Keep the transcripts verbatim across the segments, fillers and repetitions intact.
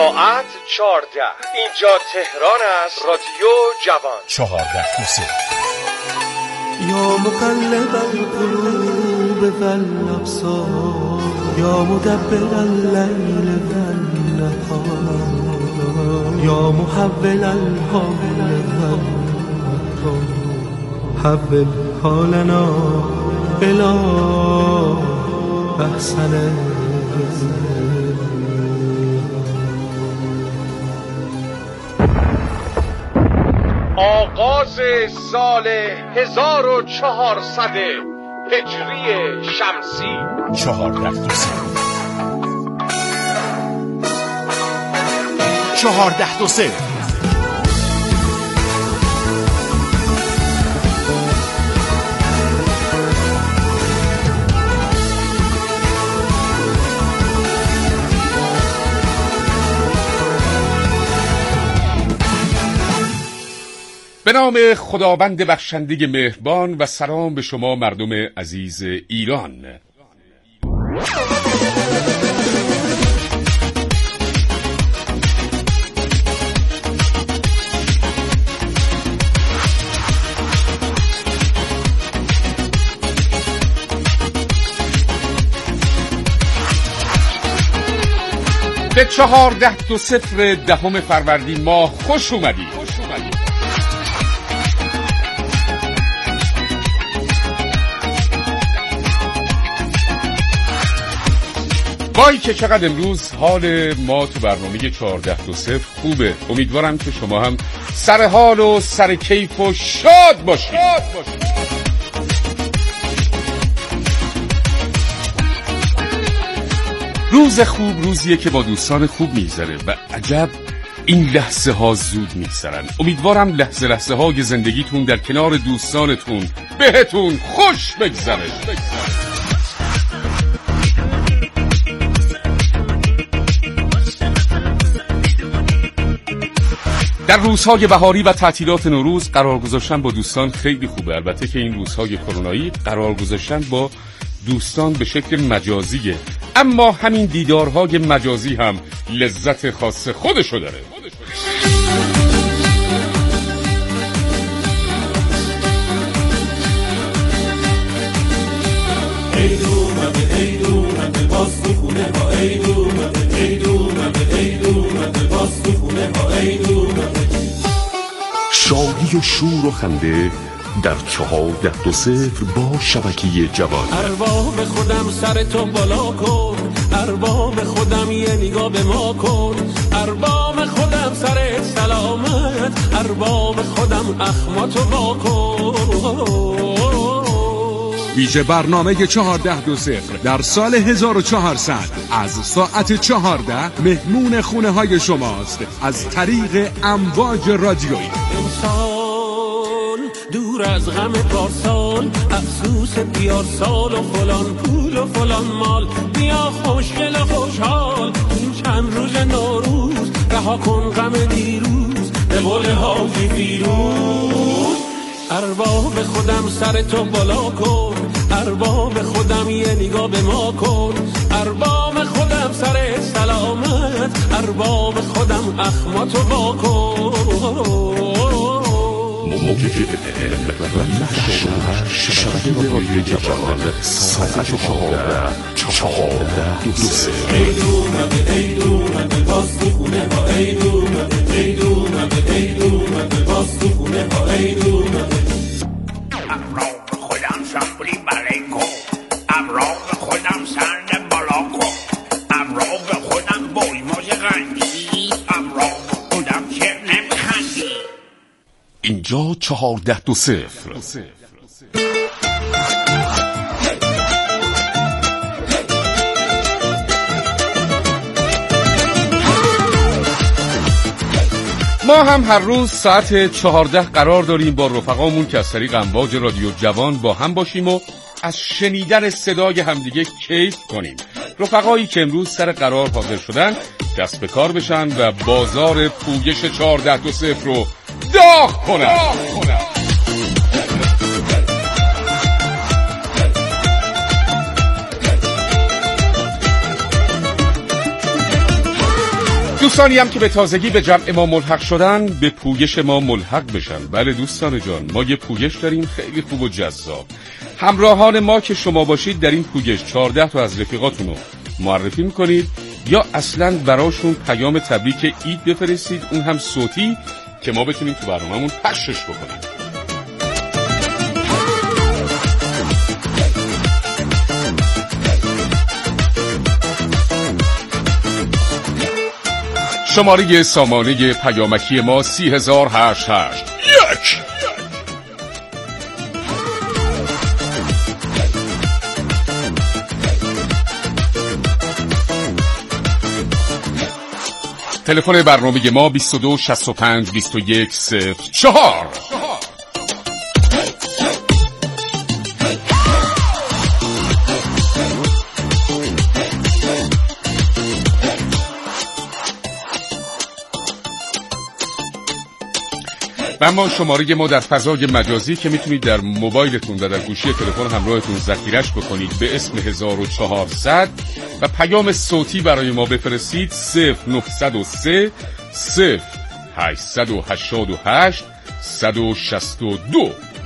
ساعت چهارده. اینجا تهران است. رادیو جوان. چهارده دو سه. یا مقلب القلوب والابصار یا مدبر اللیل والنهار یا محول الحال والمطار حول حالنا الی احسن. آغاز سال هزار و چهارصد هجری شمسی. چهارده دو سه. چهارده دو سه. به نام خداوند بخشنده مهربان و سلام به شما مردم عزیز ایران. به چهارده دو صفر دهم فروردین ماه خوش اومدید. وای که چقدر امروز حال ما تو برنامه چهارده دو صفر خوبه. امیدوارم که شما هم سر حال و سر کیف و شاد باشید. روز خوب روزیه که با دوستان خوب میگذره و عجب این لحظه ها زود میگذرن. امیدوارم لحظه لحظه های زندگیتون در کنار دوستانتون بهتون خوش بگذره. در روزهای بهاری و تعطیلات نوروز قرار گذاشتن با دوستان خیلی خوبه. البته که این روزهای کرونایی قرار گذاشتن با دوستان به شکل مجازیه، اما همین دیدارهای مجازی هم لذت خاص خودشو داره. عید اومده عید اومده باز تو خونه ها عید اومده عید اومده عید اومده باز تو خونه ها عید اومده. شادی و شور و خنده در چهارده دو صفر با شبکه جوان. ارباب خودم سر تو بالا کن، ارباب خودم یه نگاه به ما کن، ارباب خودم سرت سلامت، ارباب خودم اخماتو با کن. ویژه برنامه چهارده دو صفر در سال هزار و چهارصد از ساعت چهارده مهمون خونه های شماست از طریق امواج رادیویی. امسال دور از غم پارسال، افسوس بیار سال و فلان پول و فلان مال، بیا خوشگل و خوشحال این چند روز نوروز، رها کن غم دیروز به قول حاجی فیروز. ارباب خودم سر تو بالا کن، ارباب خودم یه نگاه به ما کن، ارباب خودم سر سلامت، ارباب خودم اخماتو با کن. موجه شبکه رادیویی جوان ساعت چهارده چهارده دو سه. عید اومده عید اومده باز تو خونه ها عید اومده عید اومده عید اومده باز تو خونه ها عید اومده. ابرام خودم شمبولی بلنکو، ابرام خودم سند بالاکو، ابرام خودم بای موج غندی، ابرام خودم چه نمیخندی. اینجا چهارده دو صفر. ما هم هر روز ساعت چهارده قرار داریم با رفقامون که از طریق امواج رادیو جوان با هم باشیم و از شنیدن صدای همدیگه کیف کنیم. رفقایی که امروز سر قرار حاضر شدن دست به کار بشن و بازار پویش چهارده دو صفر رو داغ کنن. دوستانی هم که به تازگی به جمع ما ملحق شدن به پویش ما ملحق بشن. بله دوستان جان، ما یه پویش داریم خیلی خوب و جذاب. همراهان ما که شما باشید در این پویش چهارده تا از رفیقاتون رو معرفی میکنید یا اصلا براشون پیام تبریک عید بفرستید، اون هم صوتی، که ما بتونیم تو برنامه‌مون پخشش بکنیم. شماره سامانه پیامکی ما سی هزار هشت هشت یک. تلفن برنامه ما بیست و دو شصت و پنج بیست و یک صفر چهار. و اما شماره ما در فضای مجازی که میتونید در موبایلتون و در گوشی تلفن همراهتون ذخیره‌اش بکنید به اسم هزار و چهارصد و پیام صوتی برای ما بفرستید صفر نهصد و سه صفر هشتصد و هشتاد و هشت صد و شصت و دو.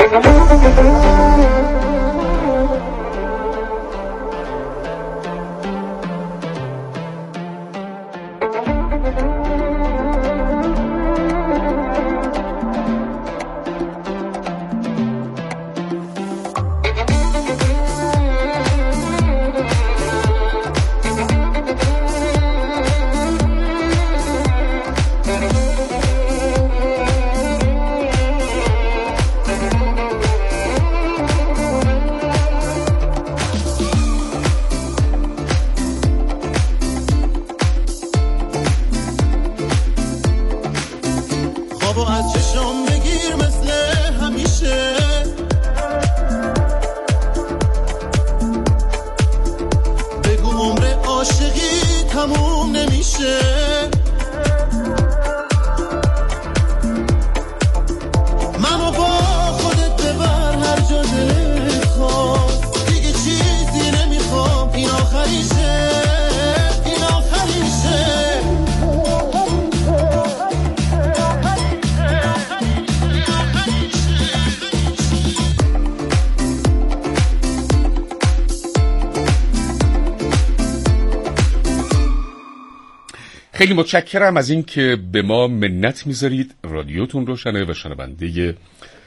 خیلی متشکرم از این که به ما منت میذارید، رادیوتون روشنه و شنونده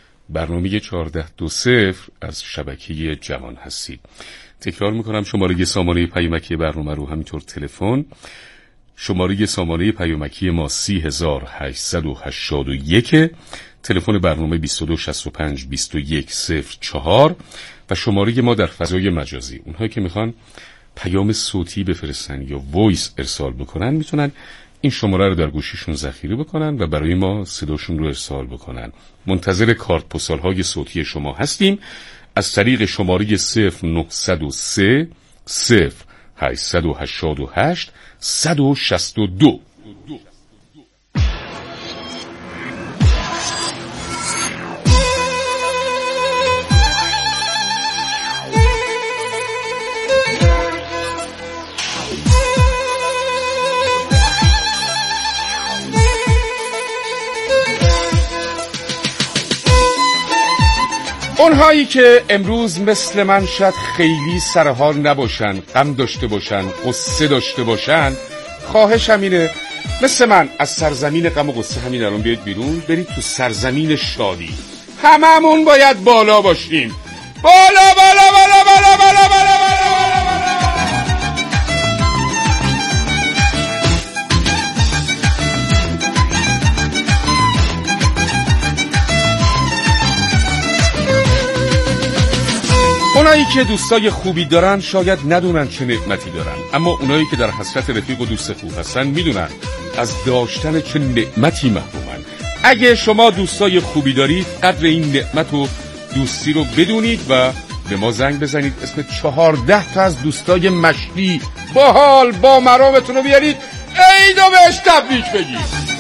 برنامه چهارده دو صفر از شبکه جوان هستید. تکرار میکنم شماره سامانه پیامکی برنامه رو، همینطور تلفن شماره سامانه پیامکی ما سی هزار هشتصد و هشتاد و یک، تلفن برنامه بیست و دو شصت و پنج بیست و یک صفر چهار و شماره ما در فضای مجازی. اونهایی که میخوان پیام صوتی بفرستن یا وایس ارسال بکنن میتونن این شماره رو در گوشیشون ذخیره بکنن و برای ما صداشون رو ارسال بکنن. منتظر کارت پستال های صوتی شما هستیم از طریق شماره صفر نهصد و سه صفر هشتصد و هشتاد و هشت صد و شصت و دو. اونهایی که امروز مثل من شاید خیلی سرحال نباشن، غم داشته باشن، قصه داشته باشن، خواهشم اینه مثل من از سرزمین غم و قصه همین الان بیاید بیرون، برید تو سرزمین شادی. هممون باید بالا باشیم. بالا بالا بالا بالا بالا بالا بالا بالا. اونایی که دوستای خوبی دارن شاید ندونن چه نعمتی دارن، اما اونایی که در حسرت رفیق و دوست خوب هستن میدونن از داشتن چه نعمتی محرومن. اگه شما دوستای خوبی دارید قدر این نعمت و دوستی رو بدونید و به ما زنگ بزنید، اسم چهارده تا از دوستای مشتی با حال با مرامتون رو بیارید، عیدو بهش تبریک بگید.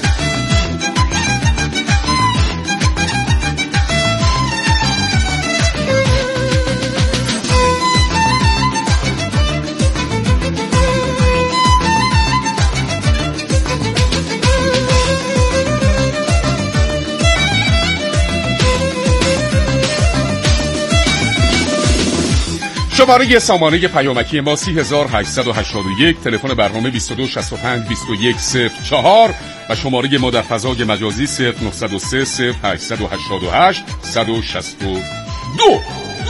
شماره سامانه پیامکی ما سه هزار هشتصد و هشتاد و یک، تلفن برنامه بیست و دو شصت و پنج بیست و یک صفر چهار و شماره ما در فضای مجازی صفر نه صفر سه صفر هشت هشت هشت صد و شصت و دو.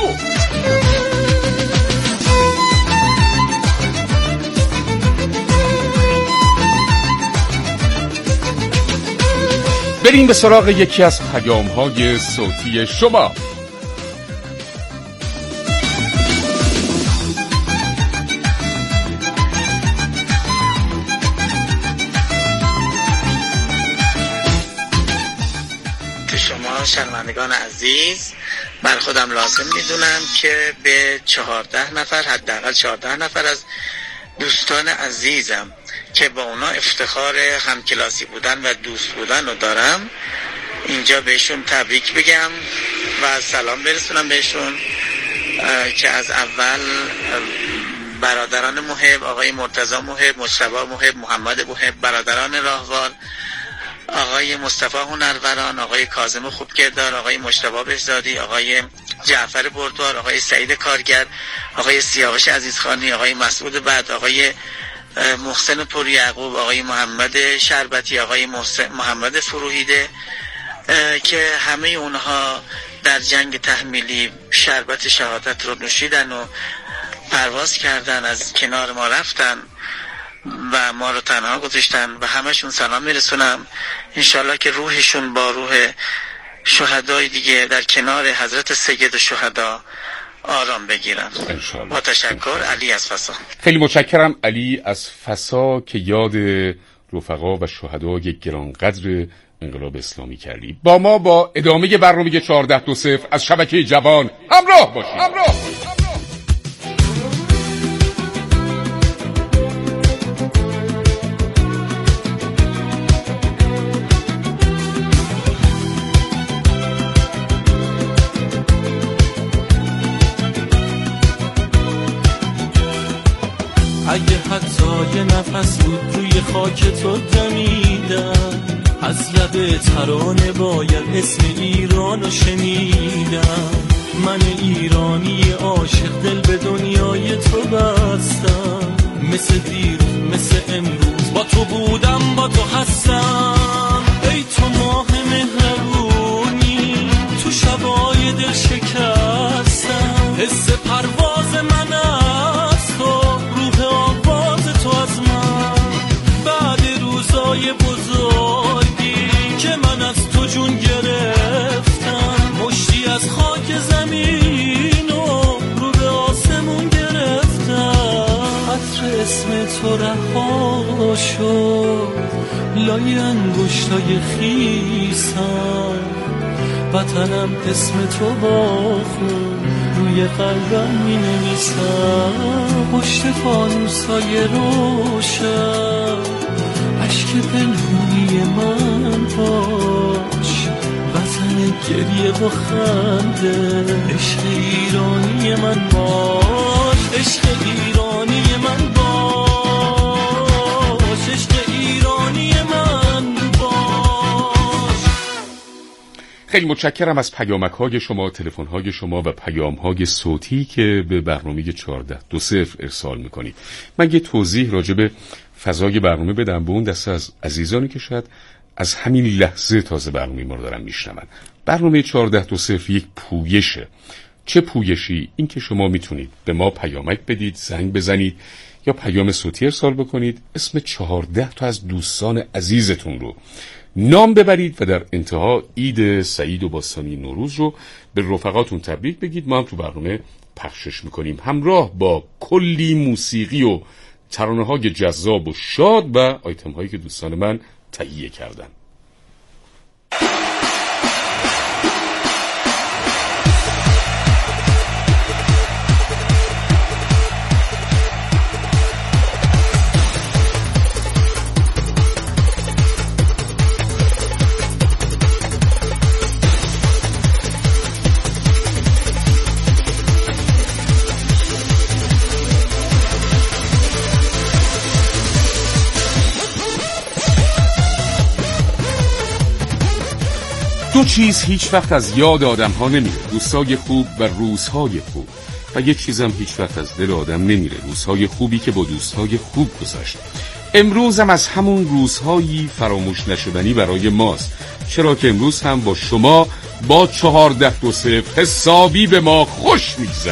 بریم به سراغ یکی از پیام‌های صوتی شما. شما شنوندگان عزیز، من خودم لازم میدونم که به چهارده نفر، حداقل چهارده نفر از دوستان عزیزم که با اونا افتخار همکلاسی بودن و دوست بودن رو دارم، اینجا بهشون تبریک بگم و سلام برسونم بهشون، که از اول برادران محب، آقای مرتضی محب، مجتبی محب، محمد محب، برادران راهوار، آقای مصطفی هنروران، آقای کاظم خوبکردار، آقای مجتبی بهزادی، آقای جعفر بردوار، آقای سعید کارگر، آقای سیاوش عزیزخانی، آقای مسعود بعد، آقای محسن پور یعقوب، آقای محمد شربتی، آقای محسن محمد فروهیده، که همه اونها در جنگ تحمیلی شربت شهادت رو نوشیدن و پرواز کردن، از کنار ما رفتن و ما رو تنها گذاشتن و همشون سلام میرسونم. انشالله که روحشون با روح شهدای دیگه در کنار حضرت سید الشهدا آرام بگیرن. با تشکر، علی از فسا. خیلی متشکرم علی از فسا که یاد رفقا و شهدای گرانقدر انقلاب اسلامی کردی. با ما با ادامه برنامه چهارده دو صفر از شبکه جوان همراه باشید. همراه باشید. اگه حتی یه نفس بود روی خاک تو دمیدم، از لب ترانه باید اسم ایرانو شنیدم. من ایرانی عاشق دل به دنیای تو بستم، مثل دیروز مثل امروز با تو بودم با تو هستم. ای تو ماه مهربونی تو شبای دل شکستم، حس پرواز من از تو، روح آواز تو از من. بعد روزای بزرگی که من از تو جون گرفتم، مشتی از خاک زمین و رو به آسمون گرفتم. عطر اسم تو رها شد لای انگشتای خیسم، وطنم اسم تو با خود روی قلبم می نویسم. پشت فانوسای روشن عشق پنهونی من باش، وطن گریه و خنده عشق ایرانی من باش، عشق ایرانی من باش، عشق ایرانی من باش. خیلی متشکرم از پیامک‌های شما، تلفن‌های شما و پیام‌های صوتی که به برنامه چهارده دو صفر ارسال می‌کنید. من یه توضیح راجع به فضای برنامه بدم به اون دسته از عزیزانی که شاید از همین لحظه تازه برنامه ما رو دارن میشنون. برنامه چهارده دو صفر یک پویشه. چه پویشی؟ این که شما میتونید به ما پیامک بدید، زنگ بزنید یا پیام صوتی ارسال بکنید، اسم چهارده تا از دوستان عزیزتون رو نام ببرید و در انتها عید سعید و باستانی نوروز رو به رفقاتون تبریک بگید. ما هم تو برنامه پخشش میکنیم همراه با کلی موسیقی و ترانه‌های جذاب و شاد و آیتم هایی که دوستان من تهیه کردن. دو چیز هیچ وقت از یاد آدم ها نمیره، دوستای خوب و روزهای خوب. و یه چیزم هیچ وقت از دل آدم نمیره، روزهای خوبی که با دوستهای خوب گذشت. امروز هم از همون روزهایی فراموش نشدنی برای ماست، چرا که امروز هم با شما با چهارده دو صفر حسابی به ما خوش میگذره.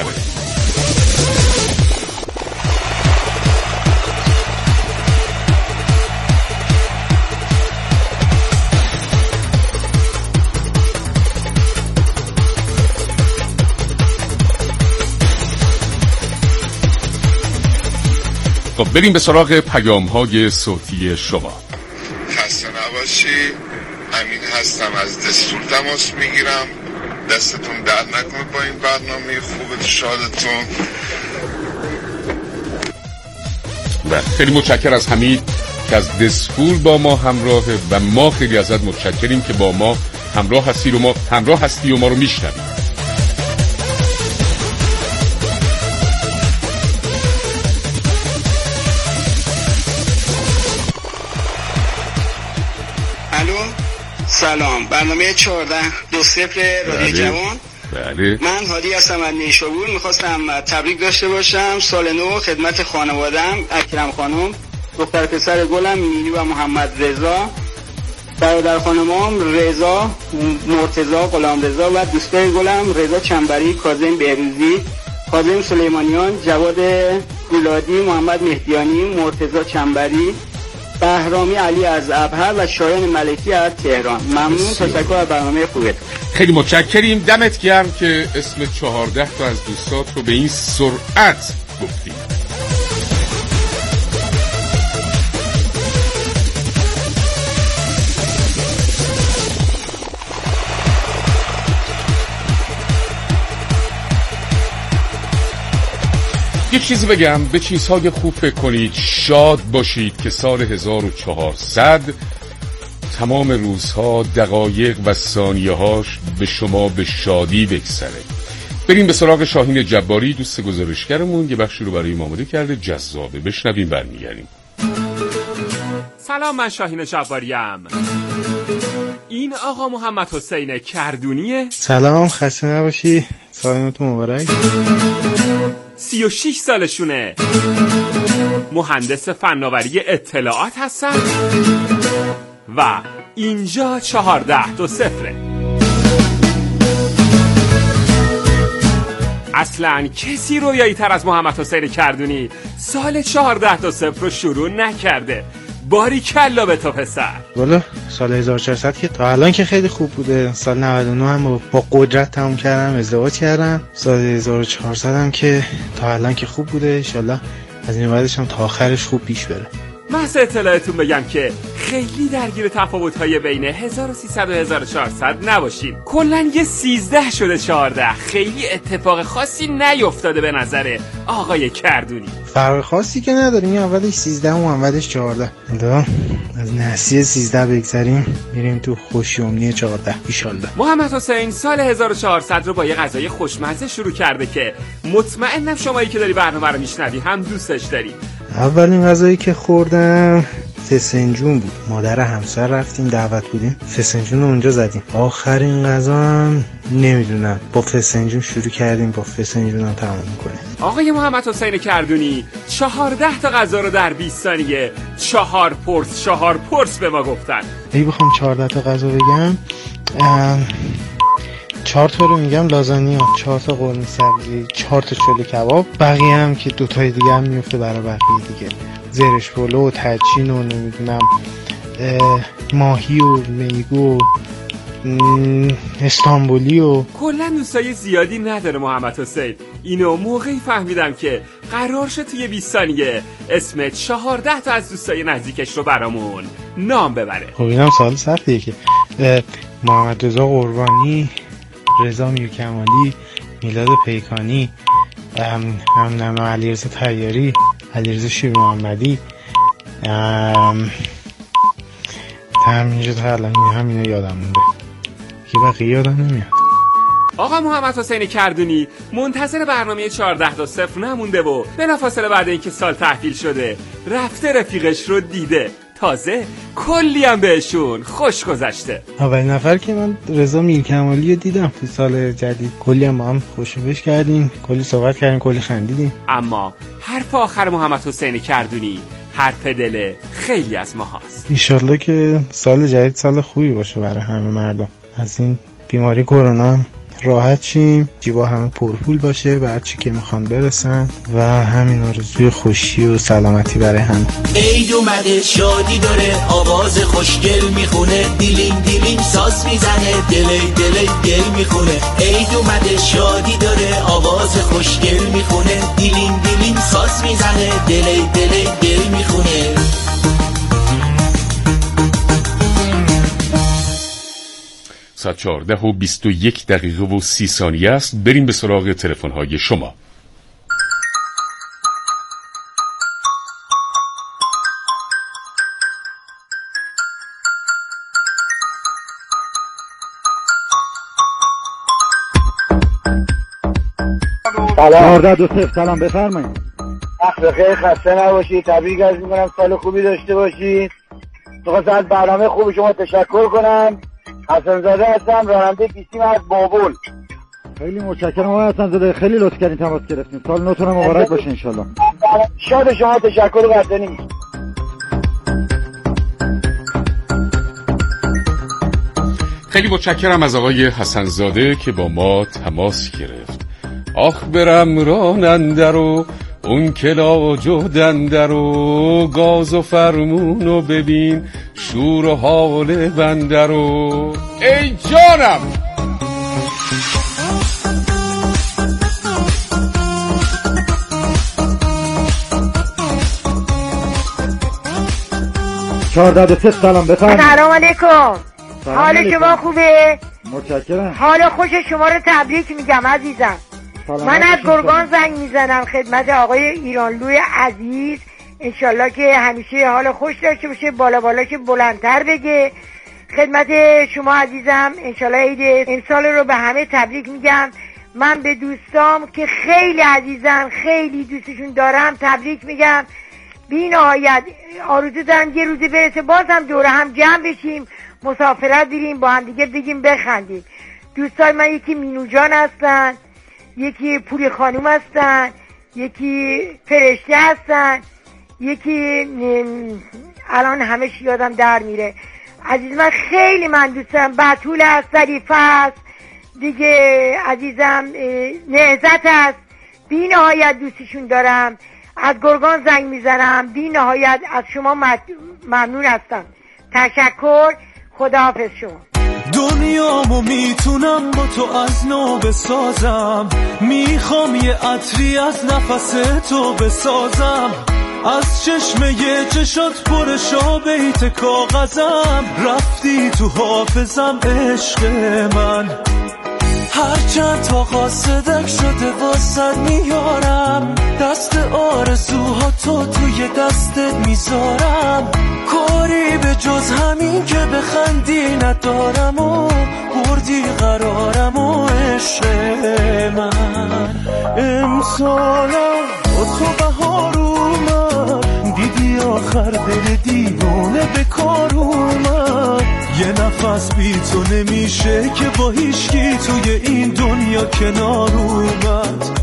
خب بریم به سراغ پیام های صوتی شما. خسته نباشی، امین هستم، از دستور تماس میگیرم. دستتون درد نکنه با این برنامه خوبت، شادتون. و خیلی متشکر از حمید که از دستور با ما همراهه و ما خیلی ازت متشکریم که با ما همراه هستی و ما همراه هستی و ما رو میشنوی. سلام، برنامه چهارده دو صفر رادیو جوان. بله. من هادی هستم از نیشابور. میخواستم تبریک داشته باشم سال نو خدمت خانوادم، اکرم خانم، دختر پسر گلم میلی و محمد رضا، برادر خانمام رضا، مرتضی، غلام رضا و دوستای گلم رضا چنبری، کاظم بهروزی، کاظم سلیمانیان، جواد گولادی، محمد مهدیانی، مرتضی چنبری، بهرامی علی از ابهر و شایان ملکی از تهران. ممنون، تشکر از برنامه خوبت. خیلی متشکریم، دمت گرم که اسم چهارده تا از دوستات رو به این سرعت گفتی. یه چیزی بگم، به چیزهای خوب فکر کنید، شاد باشید که سال هزار و چهارصد تمام روزها، دقایق و ثانیه‌هاش به شما به شادی بگذره. بریم به سراغ شاهین جباری، دوست گزارشگرمون، یه بخشی رو برای ما آماده کرده، جذابه، بشنویم برمیگردیم. سلام، من شاهین جباریم. این آقا محمد حسین کردونیه. سلام، خسته نباشی، سالتون مبارک. سی و شش سالشونه، مهندس فناوری اطلاعات هستن و اینجا چهارده دو صفره. اصلا کسی رویایی تر از محمد حسین کردونی سال چهارده دو صفر رو شروع نکرده. باری کلا به تو پسر. والا سال هزار و چهارصد که تا الان که خیلی خوب بوده. سال نود و نه هم با قدرت تموم کردم، ازدواج کردم. سال هزار و چهارصد هم که تا الان که خوب بوده، انشالله از این بعدش هم تا آخرش خوب پیش بره. محض اطلاعتون بگم که خیلی درگیر تفاوت‌های بین هزار و سیصد و هزار و چهارصد نباشین. کلاً یه سیزده شده چهارده. خیلی اتفاق خاصی نیفتاده به نظر آقای کردونی. فرق خاصی که نداریم، این اولش سیزده و اولش چهارده. حالا از نحسی سیزده بگذریم میریم تو خوشی امنی چهارده ایشالله. محمد حسین سال هزار و چهارصد رو با یه غذای خوشمزه شروع کرده که مطمئنم شمایی که داری برنامه رو میشنوی هم دوستش داری. اولین غذایی که خوردم فسنجون بود. مادر همسر رفتیم دعوت بودیم، فسنجون رو اونجا زدیم. آخرین غذا هم نمیدونم، با فسنجون شروع کردیم، با فسنجون هم تمام میکنیم. آقای محمد حسین کردونی چهارده تا غذا رو در بیست ثانیه چهار پرس چهار پرس به ما گفتن. اگه بخوام چهارده تا غذا بگم، چهار تا رو میگم لازانیا، چهار تا قرمه سبزی، چهار تا چلو کباب، بقیه هم که دو تای دیگه هم میفته برای بقیه دیگه، زرش پلو و تجین و نمیدونم ماهی و میگو استانبولی و کلا دوستای زیادی نداره محمد حسین. اینو موقعی فهمیدم که قرار شد توی بیست ثانیه اسم چهارده تا از دوستای نزدیکش رو برامون نام ببره. خب اینم سوال سختیه که محمد رضا قربانی، رضا میرکمالی، میلاد پیکانی، هم علیرضا طیاری، علیرضا شیر محمدی، همینجا تا الان همینا یادم مونده که بقیه یادم نمیاد. آقا محمد حسین کردونی منتظر برنامه چهارده دو صفر نمونده و بلافاصله بعد اینکه سال تحویل شده رفته رفیقش رو دیده. تازه کلی هم بهشون خوش گذشته. اولین نفر که من رضا میرکمالی رو دیدم تو سال جدید، کلی هم با هم خوشبش کردیم، کلی صحبت کردیم، کلی خندیدیم. اما حرف آخر محمد حسینی کردونی حرف دل خیلی از ما هست. ایشالله که سال جدید سال خوبی باشه برای همه مردم، از این بیماری کرونا راحت شیم، جیبا همه پرپول باشه، به هر چی که میخوان برسن و همین آرزوی خوشی و سلامتی برای هم. عید اومده شادی داره، آواز خوشگل میخونه، دیلینگ دیلینگ ساز میزنه، دلی دلی دل میخونه. عید اومده شادی داره، آواز خوشگل میخونه، دیلینگ دیلینگ ساز میزنه، دلی دلی دل میخونه. ساعت چهارده و بیست و یک دقیقه و سی ثانیه است. بریم به سراغ تلفن های شما. سلام. چهارده دو صفر سلام بفرمایید. وقت بخیر، خسته نباشید، تبریک عرض می‌کنم، سال خوبی داشته باشید. می‌خواستم از برنامه خوب شما تشکر کنم. حسن زاده هستم، راننده بیسیم از بابل. خیلی متشکرم آقای حسن زاده، خیلی لطف کردین تماس گرفتین. سال نوتون مبارک باشه ان شاءالله. شاد شما، تشکر قدردانی. خیلی متشکرم از آقای حسن زاده که با ما تماس گرفت. آخ برم راننده رو اون کلاج و دنده رو، گاز و فرمون و ببین شور و حال بنده رو. ای جانم چهارده دو صفر سلام بفرمایید. سلام علیکم. حال شما خوبه؟ متشکرم. حال خوش شما رو تبریک میگم عزیزم. من از گرگان زنگ میزنم خدمت آقای ایرانلوی عزیز، انشالله که همیشه حال خوش داشته باشه، بالا بالا که بلندتر بگه. خدمت شما عزیزم انشالله عید امسال رو به همه تبریک میگم. من به دوستام که خیلی عزیزم، خیلی دوستشون دارم تبریک میگم. بی نهایت آرزو دارم یه روزی برسه باز هم دوره هم جمع بشیم، مسافرت بریم، با هم دیگه بگیم بخندیم. دوستای من یکی مینو جان هستن، یکی پوری خانوم هستن، یکی فرشته هستن، یکی الان همش یادم در میره. عزیز من خیلی من دوستم، بطول هست، ظریفه هست دیگه، عزیزم نهزت هست، بی نهایت دوستشون دارم. از گرگان زنگ میزنم، بی نهایت از شما ممنون هستم. تشکر، خداحافظ شما. دنیامو میتونم با تو از نو بسازم، میخوام یه عطری از نفس تو بسازم، از چشمه چشات پرشا بیت کاغذم، رفتی تو حافظم عشق من، هرچند تا قاصدک شده واسد میارم، دست آرزوها تو توی دستت میذارم، کاری به جز همین که بخندی ندارم و بردی قرارم و عشق من. امسالم با تو بهار اومد، دیدی آخر دل دیوانه به کار اومد، یه نفس بی تو نمیشه که با هیچکی توی این دنیا کنار اومد.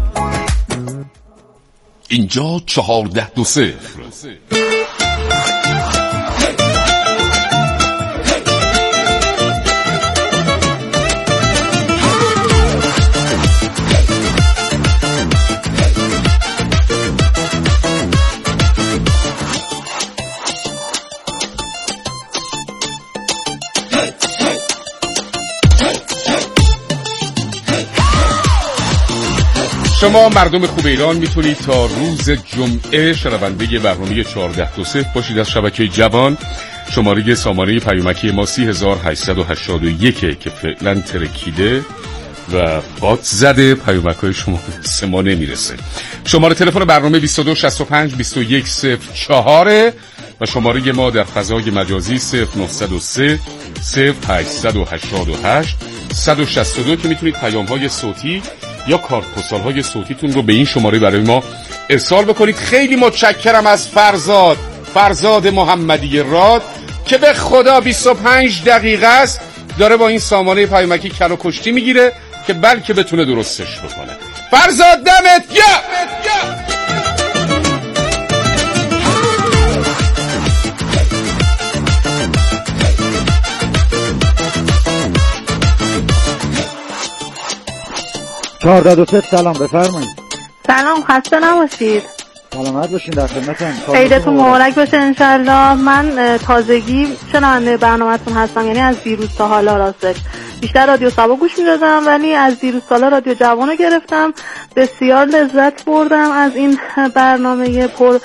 اینجا چهارده دو صفر. شما مردم خوب ایران میتونید تا روز جمعه شنونده برنامه چهارده دو صفر باشید از شبکه جوان. شماره سامانه پیامکی ما سی هزار هشتصد و هشتاد و یک که فعلا ترکیده و قاط زده، پیامک‌های شما به ما نمیرسه. شماره تلفن برنامه بیست و دو شصت و پنج بیست و یک صفر چهار و شماره ما در فضای مجازی صفر نهصد و سه صفر هشتصد و هشتاد و هشت صد و شصت و دو که میتونید پیام‌های صوتی یا کارت پستال‌های صوتیتون رو به این شماره برای ما ارسال بکنید. خیلی متشکرم از فرزاد فرزاد محمدی راد که به خدا بیست و پنج دقیقه است داره با این سامانه پیامکی کل و کشتی میگیره که بلکه بتونه درستش بکنه. فرزاد دمت گرم. چهارده دو صفر سلام بفرمایید. سلام، خسته نباشید. سلامت باشین، در خدمتم. عیدتون مبارک باشه انشالله. من تازگی شنونده برنامه‌تون هستم، یعنی از دیروز تا حالا راستش بیشتر رادیو سبا گوش میدادم، ولی از دیروز تا حالا رادیو جوان رو گرفتم. بسیار لذت بردم از این برنامه پر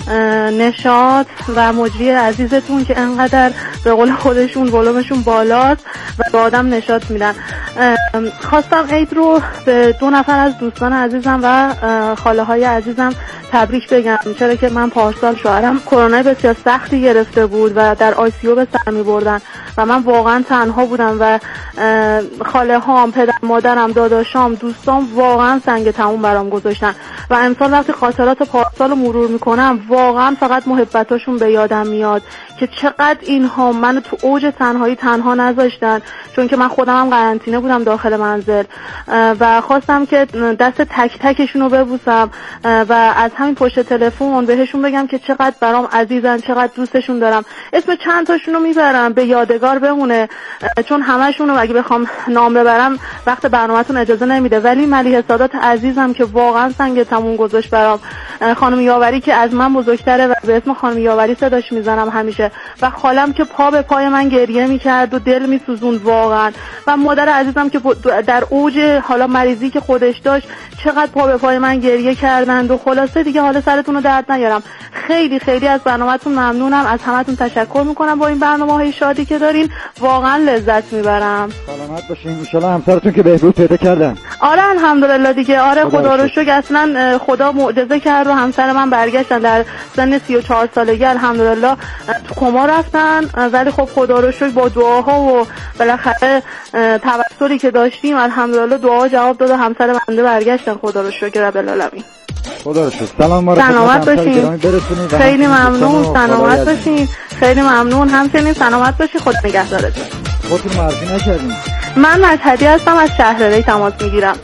نشاط و مجری عزیزتون که انقدر به قول خودشون ولومشون بالاست و به آدم نشاط میدن. خواستم عید رو به دو نفر از دوستان عزیزم و خاله های عزیزم تبریک بگم، چرا که من پارسال شوهرم کرونا بسیار سختی گرفته بود و در آی سی یو به سر می بردن و من واقعا تنها بودم و خاله هام، پدر مادرم، داداشام، دوستام واقعا سنگ تموم برام گذاشتن و امسال وقتی خاطرات پارسال رو مرور میکنم واقعا فقط محبتاشون به یادم میاد که چقدر اینها منو تو اوج تنهایی تنها نذاشتن، چون که من خودم هم قرنطینه بودم داخل منزل و خواستم که دست تک تکشون رو ببوسم و از همین پشت تلفن بهشون بگم که چقدر برام عزیزن، چقدر دوستشون دارم. اسم چند تاشون رو میبرم به یادگار بمونه، چون همشون رو اگه بخوام نام ببرم وقت برنامه‌تون اجازه نمیده، ولی ملیحه سادات عزیزم که واقعا سنگ تموم گذاشت برام، خانم یاوری که از من بزرگتره و به اسم خانم یاوری صداش میزنم همیشه، و خالم که پا به پای من گریه میکرد و دل میسوزوند واقعا، و مادر عزیزم که در اوج حالا مریضی که خودش داشت چقدر پا به پای من گریه کردند و خلاصه دیگه حالا سرتون رو درد نیارم. خیلی خیلی از برنامه‌تون ممنونم، از همتون تشکر میکنم با این برنامه‌های شادی که دارین، واقعا لذت میبرم. سلامت باشین. ان شاءالله همسرتون که بهبود پیدا کردن. آره الحمدلله دیگه، آره خدا رو شکر، اصلا خدا معجزه کرد و همسر من برگشتن در سن سی و چهار سالگی الحمدلله تو کما رفتن، ولی خب خدا رو شکر با دعاها و بالاخره توسلی که داشتیم الحمدلله دعا جواب داد و همسر بنده برگشتن، خدا رو شکر رب العالمین. خدا رو شکر. سلام ما رو سلامت باشین. خیلی ممنون. سلامت باشین. خیلی ممنون. همچنین سلامت باشین. خدا نگهدارتون. خودتون معرفی نکردین. من مشهدی هستم، از شهرری تماس میگیرم.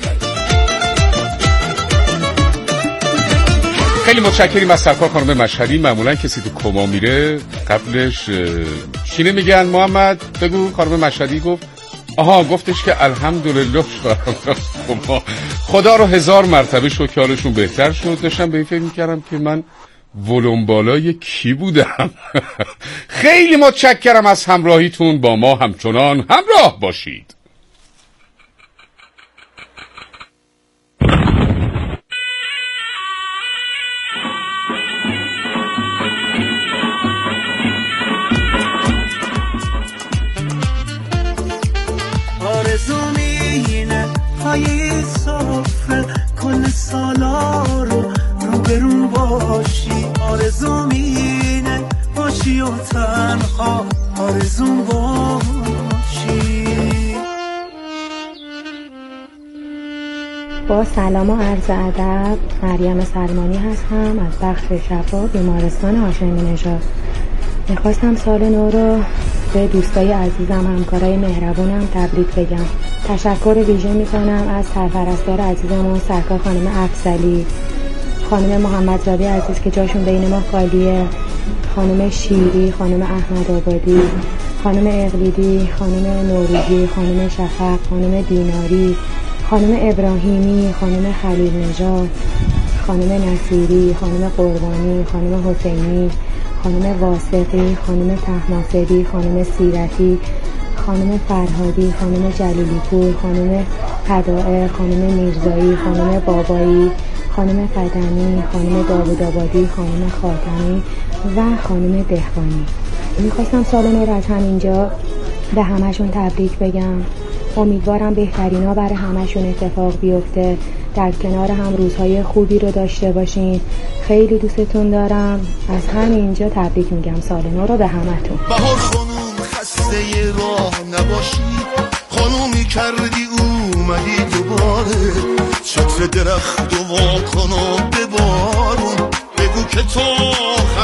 خیلی متشکریم از سرکار خانم مشهدی. معمولا کسی تو کما میره قبلش چی نمیگن محمد؟ بگو. خانم مشهدی گفت آها، گفتش که الحمدلله خدا رو هزار مرتبه شکر که حالشون بهتر شد. داشتم به این فکر میکردم که من ولوم بالای کی بودم. خیلی متشکرم از همراهیتون با ما، همچنان همراه باشید. آرزومینه پای صفر کل سالا رو روبرون باشی، آرزومینه باشی و تنها آرزوم باشی. با سلام و عرض ادب، مریم سلمانی هستم از بخش شفا بیمارستان هاشمی نژاد. میخواستم سال نو رو به دوستای عزیزم، همکارای مهربونم تبریک بگم. تشکر ویژه میکنم از سرپرستار عزیزمون سرکار خانم افضلی، خانم محمدزاده عزیز که جاشون بین ما خالیه، خانم شیری، خانم احمد آبادی، خانم اقلیدی، خانم نوروزی، خانم شفق، خانم دیناری، خانم ابراهیمی، خانم خلیل نژاد، خانم نصیری، خانم قربانی، خانم حسینی، خانم واسقی، خانم طهماسبی، خانم سیرتی، خانم فرهادی، خانم جلیلی پور، خانم هدائر، خانم میرزایی، خانم بابایی، خانم قدمی، خانم داوود آبادی، خانم خاتمی و خانم دهقانی. میخواستم سال نو رو از همینجا به همشون تبریک بگم. امیدوارم بهترینا برای همشون اتفاق بیفته، در کنار هم روزهای خوبی رو داشته باشین. خیلی دوستتون دارم. از همینجا تبریک میگم سال نو رو به همتون. بهار خانوم خسته راه نباشی، خانومی کردی اومدی دوباره، چتر درخت و واکنم به بارون بگو که تو